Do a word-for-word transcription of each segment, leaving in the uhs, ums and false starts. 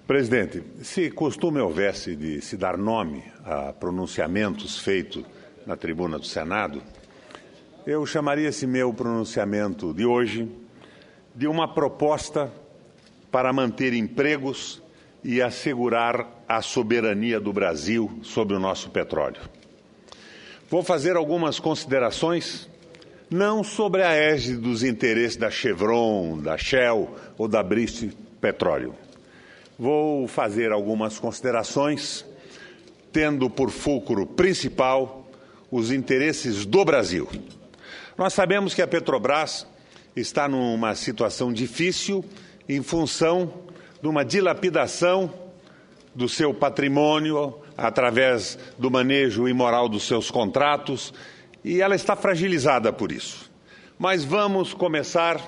Presidente, se costume houvesse de se dar nome a pronunciamentos feitos na tribuna do Senado, eu chamaria esse meu pronunciamento de hoje de uma proposta para manter empregos e assegurar a soberania do Brasil sobre o nosso petróleo. Vou fazer algumas considerações, não sobre a égide dos interesses da Chevron, da Shell ou da British Petroleum. Vou fazer algumas considerações, tendo por fulcro principal os interesses do Brasil. Nós sabemos que a Petrobras está numa situação difícil em função de uma dilapidação do seu patrimônio através do manejo imoral dos seus contratos, e ela está fragilizada por isso. Mas vamos começar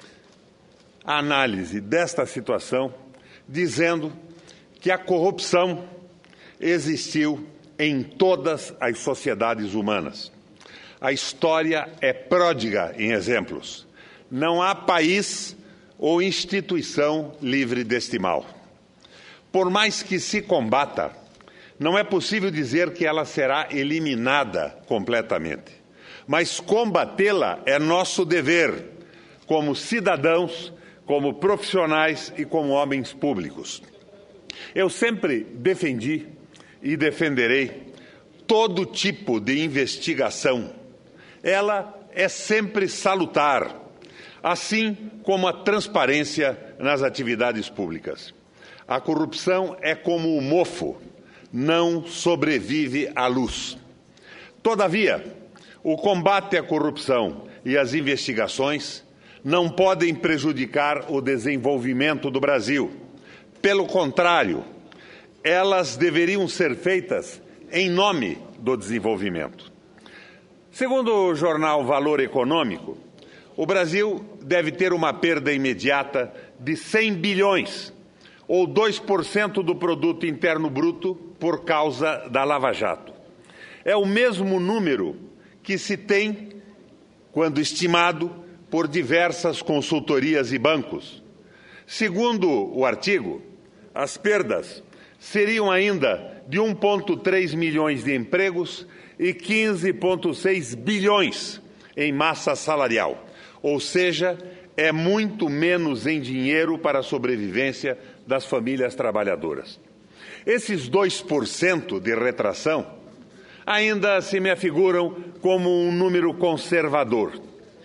a análise desta situação dizendo que a corrupção existiu em todas as sociedades humanas. A história é pródiga em exemplos. Não há país ou instituição livre deste mal. Por mais que se combata, não é possível dizer que ela será eliminada completamente. Mas combatê-la é nosso dever, como cidadãos, como profissionais e como homens públicos. Eu sempre defendi e defenderei todo tipo de investigação. Ela é sempre salutar, assim como a transparência nas atividades públicas. A corrupção é como o mofo, não sobrevive à luz. Todavia, o combate à corrupção e as investigações não podem prejudicar o desenvolvimento do Brasil. Pelo contrário, elas deveriam ser feitas em nome do desenvolvimento. Segundo o jornal Valor Econômico, o Brasil deve ter uma perda imediata de cem bilhões, ou dois por cento do produto interno bruto, por causa da Lava Jato. É o mesmo número que se tem quando estimado por diversas consultorias e bancos. Segundo o artigo, as perdas seriam ainda de um vírgula três milhões de empregos e quinze vírgula seis bilhões em massa salarial, ou seja, é muito menos em dinheiro para a sobrevivência das famílias trabalhadoras. Esses dois por cento de retração ainda se me afiguram como um número conservador.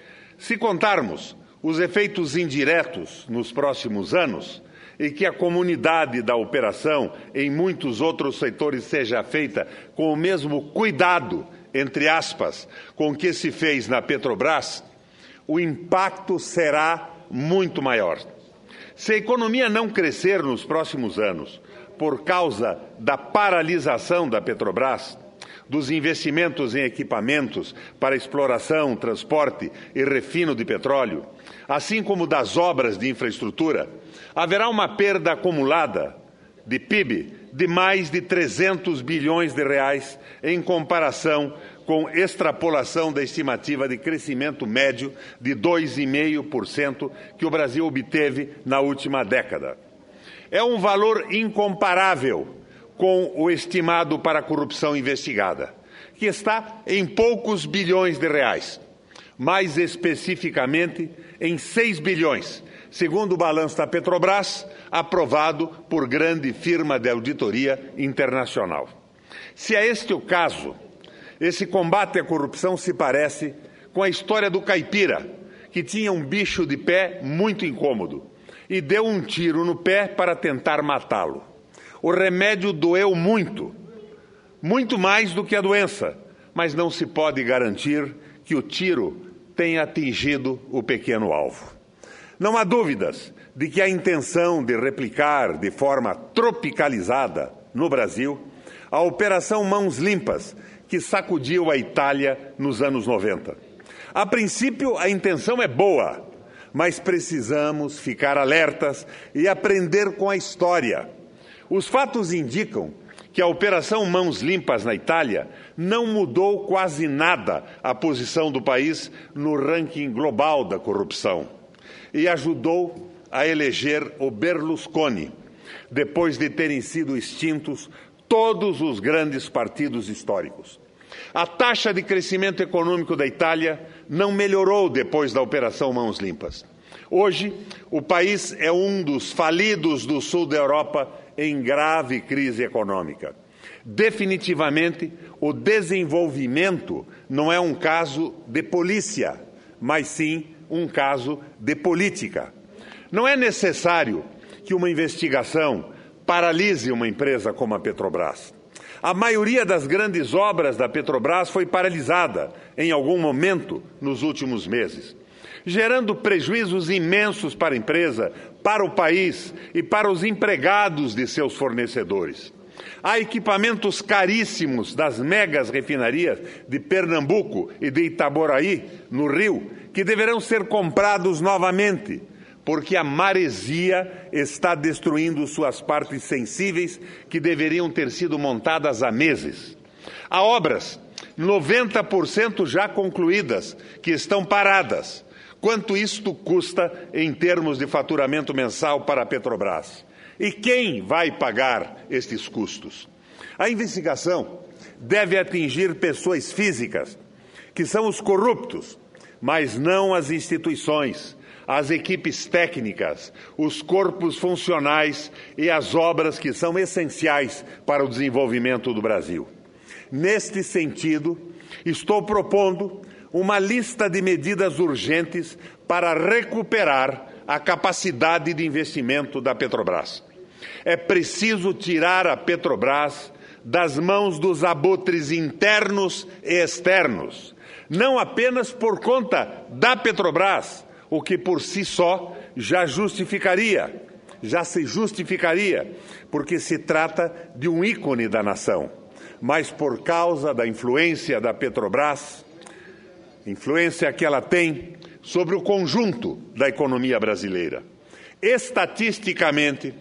Se contarmos os efeitos indiretos nos próximos anos e que a comunidade da operação em muitos outros setores seja feita com o mesmo cuidado, entre aspas, com que se fez na Petrobras, o impacto será muito maior. Se a economia não crescer nos próximos anos por causa da paralisação da Petrobras, dos investimentos em equipamentos para exploração, transporte e refino de petróleo, assim como das obras de infraestrutura, haverá uma perda acumulada de P I B de mais de trezentos bilhões de reais em comparação com extrapolação da estimativa de crescimento médio de dois vírgula cinco por cento que o Brasil obteve na última década. É um valor incomparável com o estimado para a corrupção investigada, que está em poucos bilhões de reais, mais especificamente em seis bilhões, segundo o balanço da Petrobras, aprovado por grande firma de auditoria internacional. Se é este o caso, esse combate à corrupção se parece com a história do caipira, que tinha um bicho de pé muito incômodo e deu um tiro no pé para tentar matá-lo. O remédio doeu muito, muito mais do que a doença, mas não se pode garantir que o tiro tenha atingido o pequeno alvo. Não há dúvidas de que a intenção de replicar de forma tropicalizada no Brasil a Operação Mãos Limpas, que sacudiu a Itália nos anos noventa. A princípio, a intenção é boa, mas precisamos ficar alertas e aprender com a história. Os fatos indicam que a Operação Mãos Limpas na Itália não mudou quase nada a posição do país no ranking global da corrupção e ajudou a eleger o Berlusconi, depois de terem sido extintos todos os grandes partidos históricos. A taxa de crescimento econômico da Itália não melhorou depois da Operação Mãos Limpas. Hoje, o país é um dos falidos do sul da Europa em grave crise econômica. Definitivamente, o desenvolvimento não é um caso de polícia, mas sim um caso de política. Não é necessário que uma investigação paralise uma empresa como a Petrobras. A maioria das grandes obras da Petrobras foi paralisada em algum momento nos últimos meses, gerando prejuízos imensos para a empresa, para o país e para os empregados de seus fornecedores. Há equipamentos caríssimos das megas refinarias de Pernambuco e de Itaboraí, no Rio, que deverão ser comprados novamente, porque a maresia está destruindo suas partes sensíveis que deveriam ter sido montadas há meses. Há obras, noventa por cento já concluídas, que estão paradas. Quanto isto custa em termos de faturamento mensal para a Petrobras? E quem vai pagar estes custos? A investigação deve atingir pessoas físicas, que são os corruptos, mas não as instituições, as equipes técnicas, os corpos funcionais e as obras que são essenciais para o desenvolvimento do Brasil. Neste sentido, estou propondo uma lista de medidas urgentes para recuperar a capacidade de investimento da Petrobras. É preciso tirar a Petrobras das mãos dos abutres internos e externos, não apenas por conta da Petrobras, o que por si só já justificaria, já se justificaria, porque se trata de um ícone da nação, mas por causa da influência da Petrobras, influência que ela tem sobre o conjunto da economia brasileira. Estatisticamente,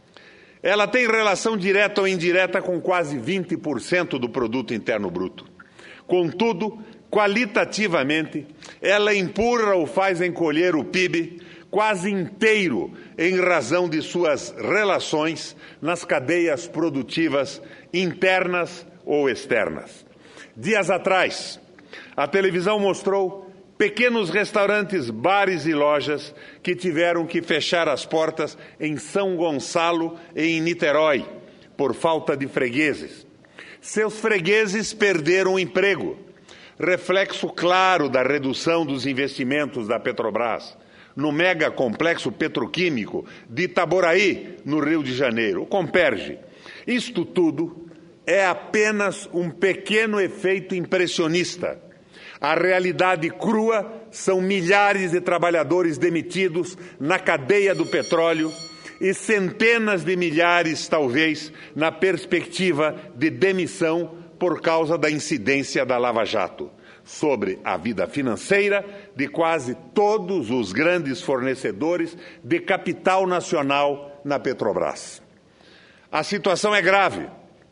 ela tem relação direta ou indireta com quase vinte por cento do produto interno bruto. Contudo, qualitativamente, ela empurra ou faz encolher o P I B quase inteiro em razão de suas relações nas cadeias produtivas internas ou externas. Dias atrás, a televisão mostrou pequenos restaurantes, bares e lojas que tiveram que fechar as portas em São Gonçalo e em Niterói, por falta de fregueses. Seus fregueses perderam o emprego, reflexo claro da redução dos investimentos da Petrobras no mega complexo petroquímico de Itaboraí, no Rio de Janeiro, o Comperge. Isto tudo é apenas um pequeno efeito impressionista. A realidade crua são milhares de trabalhadores demitidos na cadeia do petróleo e centenas de milhares, talvez, na perspectiva de demissão por causa da incidência da Lava Jato sobre a vida financeira de quase todos os grandes fornecedores de capital nacional na Petrobras. A situação é grave,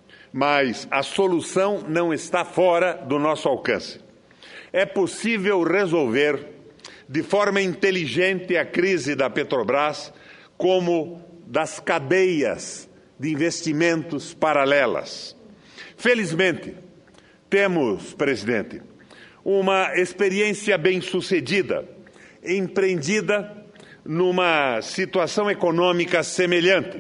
mas a solução não está fora do nosso alcance. É possível resolver de forma inteligente a crise da Petrobras como das cadeias de investimentos paralelas. Felizmente, temos, presidente, uma experiência bem-sucedida, empreendida numa situação econômica semelhante.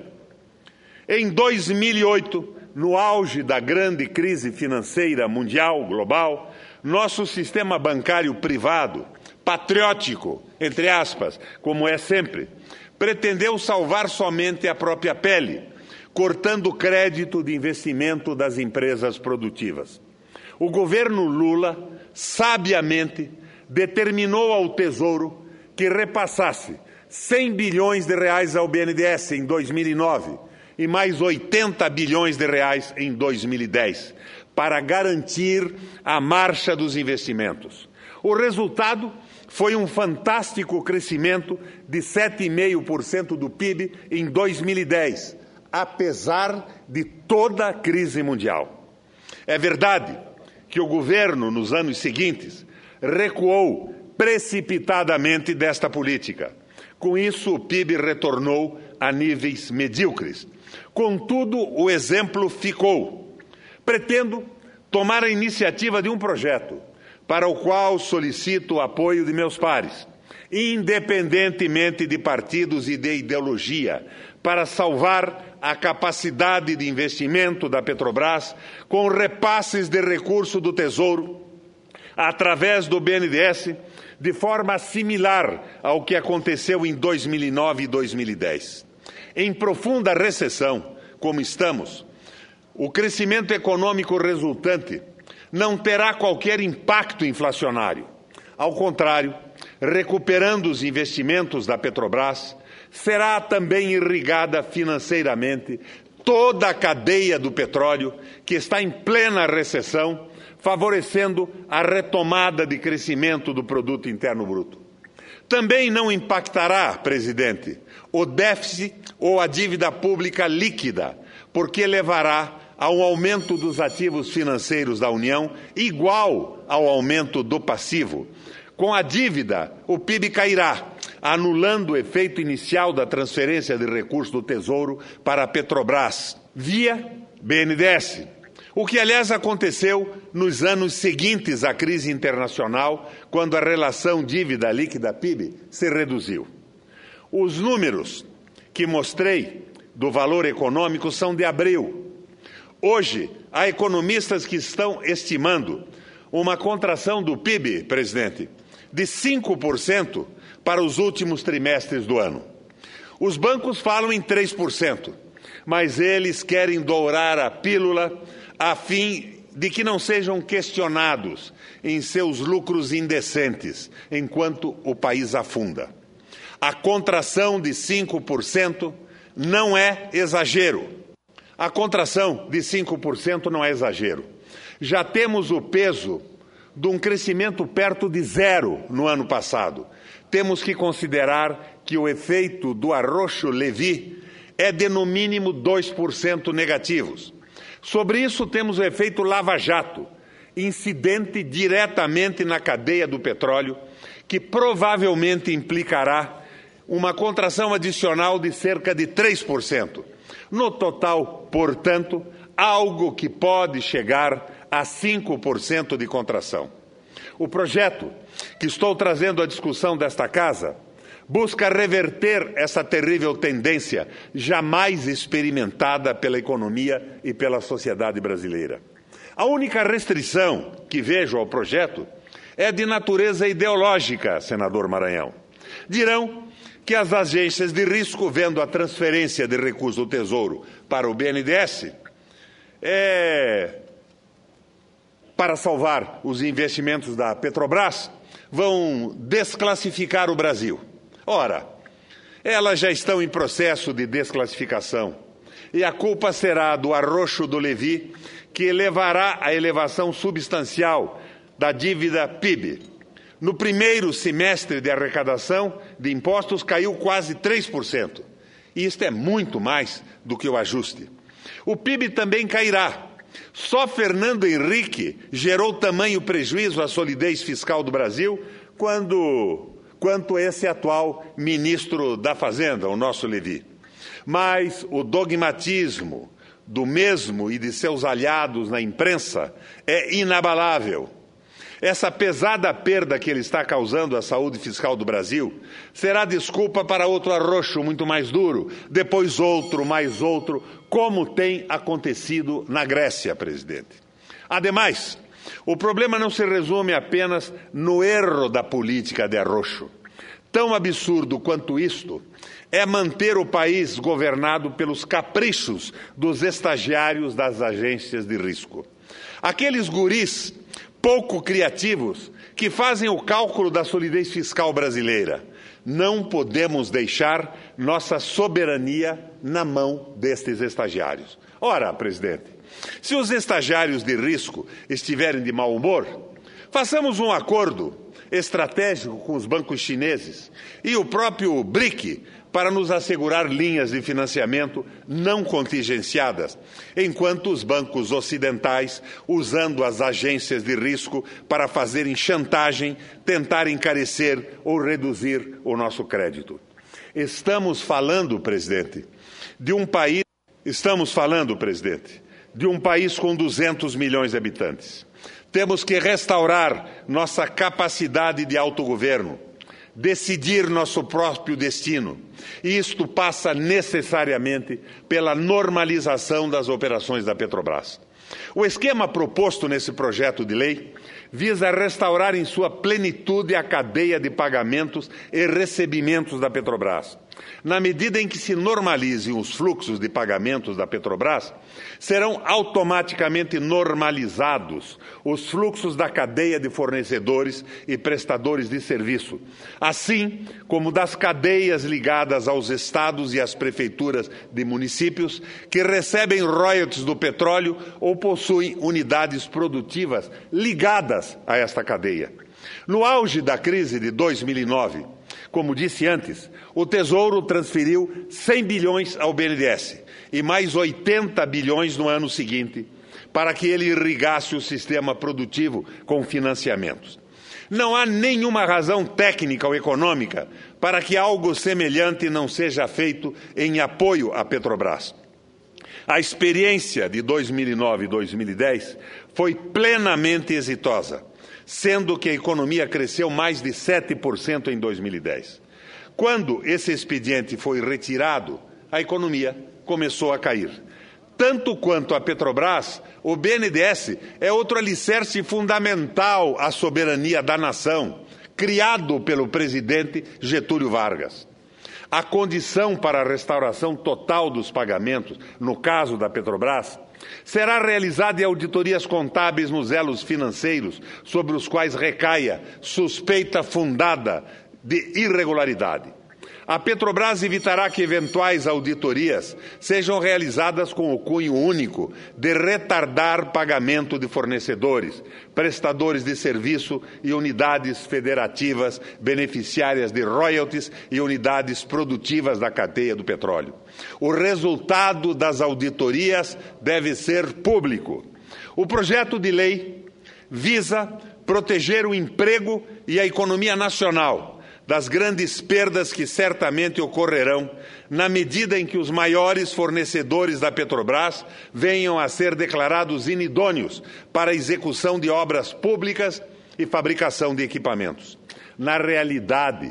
Em dois mil e oito, no auge da grande crise financeira mundial, global, nosso sistema bancário privado, patriótico, entre aspas, como é sempre, pretendeu salvar somente a própria pele, cortando o crédito de investimento das empresas produtivas. O governo Lula, sabiamente, determinou ao Tesouro que repassasse cem bilhões de reais ao B N D E S em dois mil e nove e mais oitenta bilhões de reais em dois mil e dez, para garantir a marcha dos investimentos. O resultado foi um fantástico crescimento de sete vírgula cinco por cento do P I B em dois mil e dez, apesar de toda a crise mundial. É verdade que o governo, nos anos seguintes, recuou precipitadamente desta política. Com isso, o P I B retornou a níveis medíocres. Contudo, o exemplo ficou. Pretendo tomar a iniciativa de um projeto para o qual solicito o apoio de meus pares, independentemente de partidos e de ideologia, para salvar a capacidade de investimento da Petrobras com repasses de recurso do Tesouro através do B N D E S, de forma similar ao que aconteceu em dois mil e nove e dois mil e dez. Em profunda recessão, como estamos, o crescimento econômico resultante não terá qualquer impacto inflacionário. Ao contrário, recuperando os investimentos da Petrobras, será também irrigada financeiramente toda a cadeia do petróleo, que está em plena recessão, favorecendo a retomada de crescimento do Produto Interno Bruto. Também não impactará, presidente, o déficit ou a dívida pública líquida, porque levará a um aumento dos ativos financeiros da União igual ao aumento do passivo. Com a dívida, o P I B cairá, anulando o efeito inicial da transferência de recursos do Tesouro para a Petrobras, via B N D E S. O que, aliás, aconteceu nos anos seguintes à crise internacional, quando a relação dívida líquida-P I B se reduziu. Os números que mostrei do valor econômico são de abril. Hoje, há economistas que estão estimando uma contração do P I B, presidente, de cinco por cento para os últimos trimestres do ano. Os bancos falam em três por cento, mas eles querem dourar a pílula a fim de que não sejam questionados em seus lucros indecentes, enquanto o país afunda. A contração de cinco por cento não é exagero. A contração de cinco por cento não é exagero. Já temos o peso de um crescimento perto de zero no ano passado. Temos que considerar que o efeito do arroxo-Levy é de no mínimo dois por cento negativos. Sobre isso temos o efeito lava-jato, incidente diretamente na cadeia do petróleo, que provavelmente implicará uma contração adicional de cerca de três por cento. No total, portanto, algo que pode chegar a cinco por cento de contração. O projeto que estou trazendo à discussão desta Casa busca reverter essa terrível tendência jamais experimentada pela economia e pela sociedade brasileira. A única restrição que vejo ao projeto é de natureza ideológica, senador Maranhão. Dirão que as agências de risco, vendo a transferência de recursos do Tesouro para o B N D E S, é... para salvar os investimentos da Petrobras, vão desclassificar o Brasil. Ora, elas já estão em processo de desclassificação e a culpa será do arroxo do Levy, que levará à elevação substancial da dívida P I B. No primeiro semestre de arrecadação de impostos caiu quase três por cento. E isto é muito mais do que o ajuste. O P I B também cairá. Só Fernando Henrique gerou tamanho prejuízo à solidez fiscal do Brasil quando, quanto esse atual ministro da Fazenda, o nosso Levy. Mas o dogmatismo do mesmo e de seus aliados na imprensa é inabalável. Essa pesada perda que ele está causando à saúde fiscal do Brasil será desculpa para outro arroxo muito mais duro, depois outro, mais outro, como tem acontecido na Grécia, presidente. Ademais, o problema não se resume apenas no erro da política de arroxo. Tão absurdo quanto isto é manter o país governado pelos caprichos dos estagiários das agências de risco. Aqueles guris pouco criativos que fazem o cálculo da solidez fiscal brasileira. Não podemos deixar nossa soberania na mão destes estagiários. Ora, presidente, se os estagiários de risco estiverem de mau humor, façamos um acordo estratégico com os bancos chineses e o próprio B R I C para nos assegurar linhas de financiamento não contingenciadas, enquanto os bancos ocidentais, usando as agências de risco para fazerem chantagem, tentar encarecer ou reduzir o nosso crédito. Estamos falando, presidente, de um país Estamos falando, presidente, de um país com duzentos milhões de habitantes. Temos que restaurar nossa capacidade de autogoverno, decidir nosso próprio destino. E isto passa necessariamente pela normalização das operações da Petrobras. O esquema proposto nesse projeto de lei visa restaurar em sua plenitude a cadeia de pagamentos e recebimentos da Petrobras. Na medida em que se normalizem os fluxos de pagamentos da Petrobras, serão automaticamente normalizados os fluxos da cadeia de fornecedores e prestadores de serviço, assim como das cadeias ligadas aos estados e às prefeituras de municípios que recebem royalties do petróleo ou possuem unidades produtivas ligadas a esta cadeia. No auge da crise de dois mil e nove, como disse antes, o Tesouro transferiu cem bilhões ao B N D E S e mais oitenta bilhões no ano seguinte, para que ele irrigasse o sistema produtivo com financiamentos. Não há nenhuma razão técnica ou econômica para que algo semelhante não seja feito em apoio à Petrobras. A experiência de dois mil e nove e dois mil e dez foi plenamente exitosa, sendo que a economia cresceu mais de sete por cento em dois mil e dez. Quando esse expediente foi retirado, a economia começou a cair. Tanto quanto a Petrobras, o B N D E S é outro alicerce fundamental à soberania da nação, criado pelo presidente Getúlio Vargas. A condição para a restauração total dos pagamentos, no caso da Petrobras, será realizada em auditorias contábeis nos elos financeiros sobre os quais recaia suspeita fundada de irregularidade. A Petrobras evitará que eventuais auditorias sejam realizadas com o cunho único de retardar pagamento de fornecedores, prestadores de serviço e unidades federativas beneficiárias de royalties e unidades produtivas da cadeia do petróleo. O resultado das auditorias deve ser público. O projeto de lei visa proteger o emprego e a economia nacional das grandes perdas que certamente ocorrerão na medida em que os maiores fornecedores da Petrobras venham a ser declarados inidôneos para a execução de obras públicas e fabricação de equipamentos. Na realidade,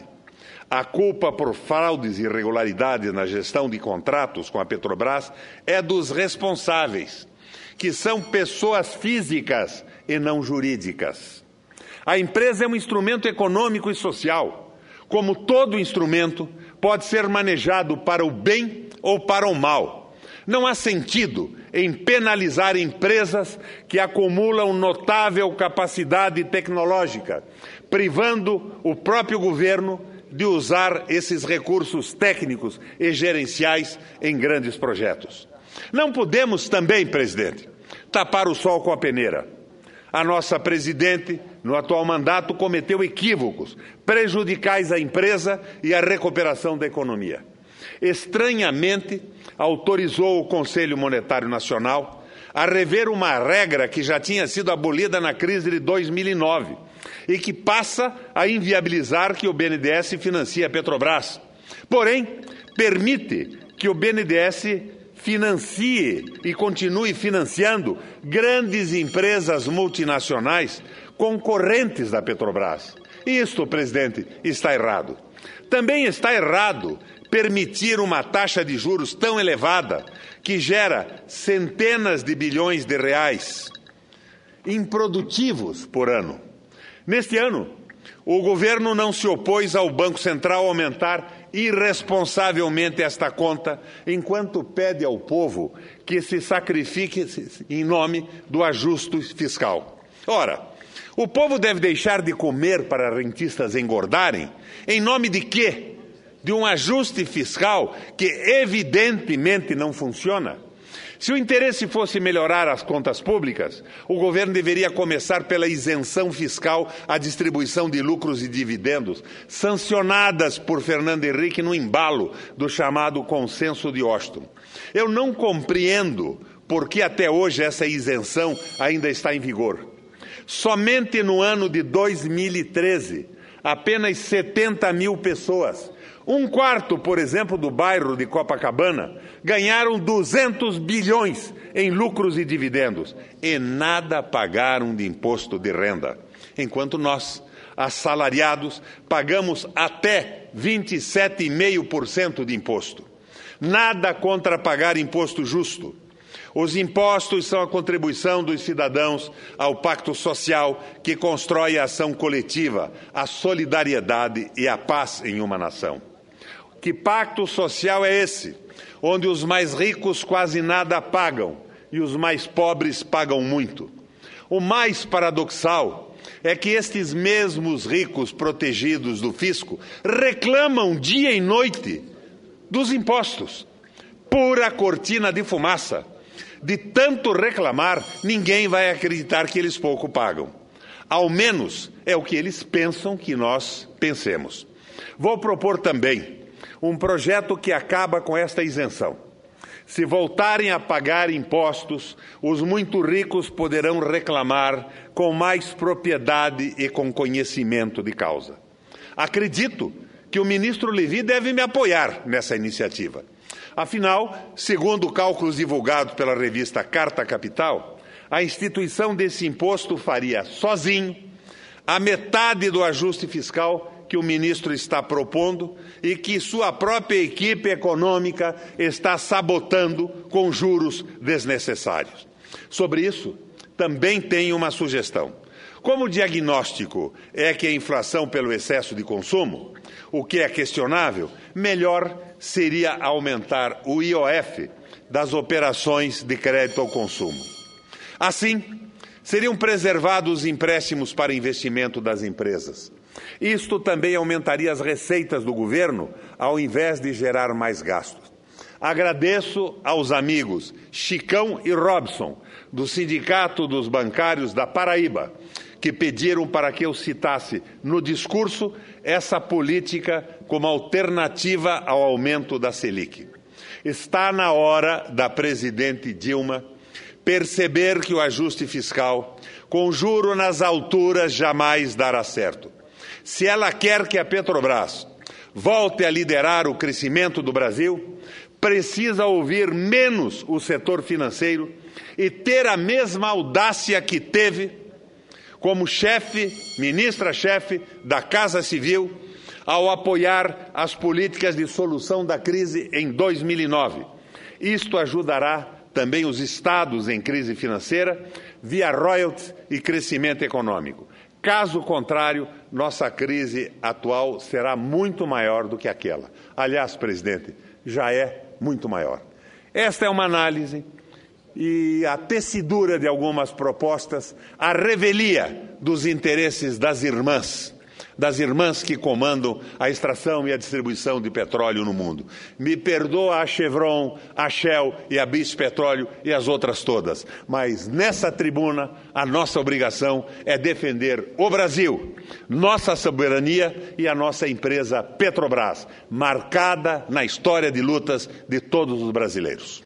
a culpa por fraudes e irregularidades na gestão de contratos com a Petrobras é dos responsáveis, que são pessoas físicas e não jurídicas. A empresa é um instrumento econômico e social. Como todo instrumento, pode ser manejado para o bem ou para o mal. Não há sentido em penalizar empresas que acumulam notável capacidade tecnológica, privando o próprio governo de usar esses recursos técnicos e gerenciais em grandes projetos. Não podemos também, presidente, tapar o sol com a peneira. A nossa presidente, no atual mandato, cometeu equívocos prejudiciais à empresa e à recuperação da economia. Estranhamente, autorizou o Conselho Monetário Nacional a rever uma regra que já tinha sido abolida na crise de dois mil e nove e que passa a inviabilizar que o B N D E S financie a Petrobras. Porém, permite que o B N D E S financie e continue financiando grandes empresas multinacionais concorrentes da Petrobras. Isto, presidente, está errado. Também está errado permitir uma taxa de juros tão elevada que gera centenas de bilhões de reais improdutivos por ano. Neste ano, o governo não se opôs ao Banco Central aumentar irresponsavelmente esta conta, enquanto pede ao povo que se sacrifique em nome do ajuste fiscal. Ora, o povo deve deixar de comer para rentistas engordarem? Em nome de quê? De um ajuste fiscal que evidentemente não funciona? Se o interesse fosse melhorar as contas públicas, o governo deveria começar pela isenção fiscal à distribuição de lucros e dividendos, sancionadas por Fernando Henrique no embalo do chamado consenso de Washington. Eu não compreendo por que até hoje essa isenção ainda está em vigor. Somente no ano de dois mil e treze, apenas setenta mil pessoas Um quarto, por exemplo, do bairro de Copacabana, ganharam duzentos bilhões em lucros e dividendos e nada pagaram de imposto de renda, enquanto nós, assalariados, pagamos até vinte e sete vírgula cinco por cento de imposto. Nada contra pagar imposto justo. Os impostos são a contribuição dos cidadãos ao pacto social que constrói a ação coletiva, a solidariedade e a paz em uma nação. Que pacto social é esse, onde os mais ricos quase nada pagam e os mais pobres pagam muito? O mais paradoxal é que estes mesmos ricos protegidos do fisco reclamam dia e noite dos impostos. Pura cortina de fumaça. De tanto reclamar, ninguém vai acreditar que eles pouco pagam. Ao menos é o que eles pensam que nós pensemos. Vou propor também um projeto que acaba com esta isenção. Se voltarem a pagar impostos, os muito ricos poderão reclamar com mais propriedade e com conhecimento de causa. Acredito que o ministro Lévy deve me apoiar nessa iniciativa. Afinal, segundo cálculos divulgados pela revista Carta Capital, a instituição desse imposto faria sozinho a metade do ajuste fiscal que o ministro está propondo e que sua própria equipe econômica está sabotando com juros desnecessários. Sobre isso, também tenho uma sugestão. Como o diagnóstico é que a inflação pelo excesso de consumo, o que é questionável, melhor seria aumentar o I O F das operações de crédito ao consumo. Assim, seriam preservados os empréstimos para investimento das empresas. Isto também aumentaria as receitas do governo, ao invés de gerar mais gastos. Agradeço aos amigos Chicão e Robson, do Sindicato dos Bancários da Paraíba, que pediram para que eu citasse no discurso essa política como alternativa ao aumento da Selic. Está na hora da presidente Dilma perceber que o ajuste fiscal, com juro nas alturas, jamais dará certo. Se ela quer que a Petrobras volte a liderar o crescimento do Brasil, precisa ouvir menos o setor financeiro e ter a mesma audácia que teve como chefe, ministra-chefe da Casa Civil, ao apoiar as políticas de solução da crise em dois mil e nove. Isto ajudará também os estados em crise financeira via royalties e crescimento econômico. Caso contrário, nossa crise atual será muito maior do que aquela. Aliás, presidente, já é muito maior. Esta é uma análise e a tecidura de algumas propostas, a revelia dos interesses das irmãs, das irmãs que comandam a extração e a distribuição de petróleo no mundo. Me perdoa a Chevron, a Shell e a British Petróleo e as outras todas, mas nessa tribuna a nossa obrigação é defender o Brasil, nossa soberania e a nossa empresa Petrobras, marcada na história de lutas de todos os brasileiros.